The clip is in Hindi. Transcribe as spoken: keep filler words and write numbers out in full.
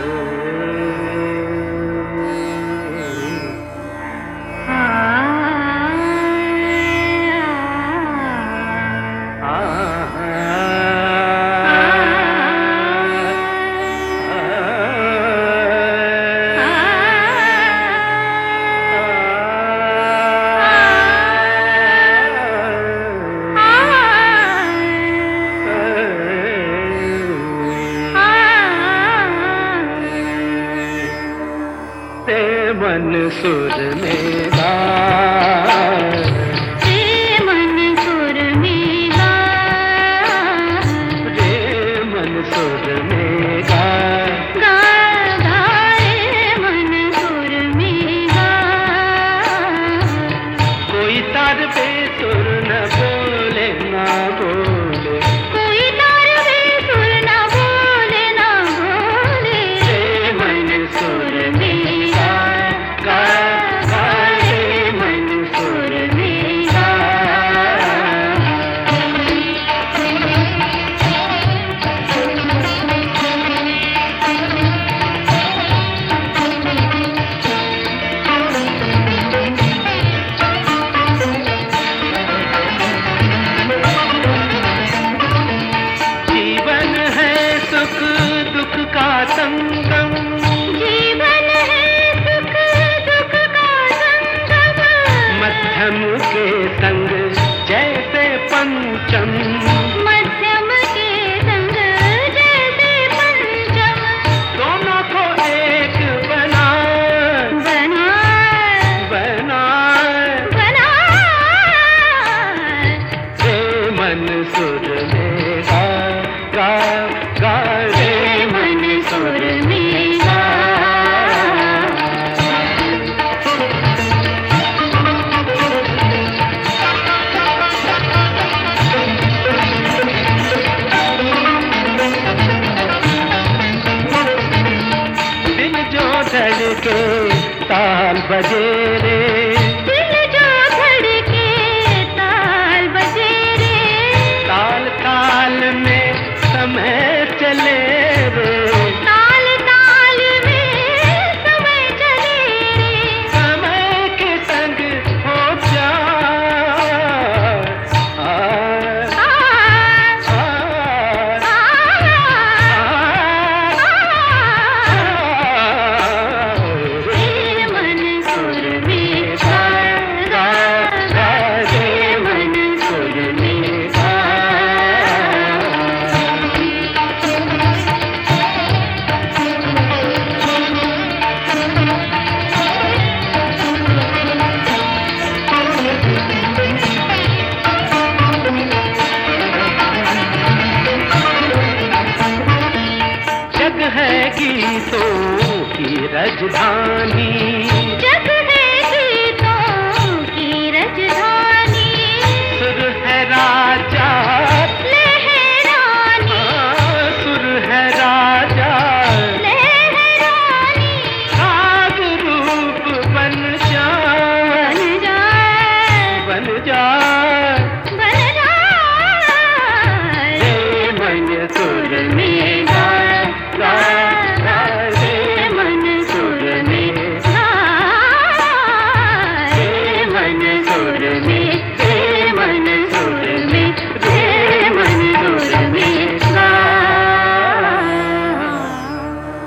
मन सुर में गा, रे मन सुर में गा, रे मन सुर में गा, गा गा रे मन सुर में गा। कोई तार बेसुर न बोले ना बोले, कोई तार बेसुर न बोले ना बोले, रे मन सुर में गा, गा गा रे मन सुर में गा। जीवन है सुख दुख का संगम, जीवन है सुख दुख का संगम, मध्यम के संग जैसे पंचम, मध्यम के संग जैसे पंचम, दोनों को एक बना बना बना बना रे मन सुर में गा, गा गा रे मन सुर में गा। दिल जो धड़के ताल बजे रे, दिल जो धड़के ताल बजे रे, ताल ताल में समय चले रे, ताल ताल में समय चले रे, समय के संग हो जा आ, आ आ, आ रे मन सुर में गा, गा गा रे मन सुर में गा। जग है गीतों की राजधानी,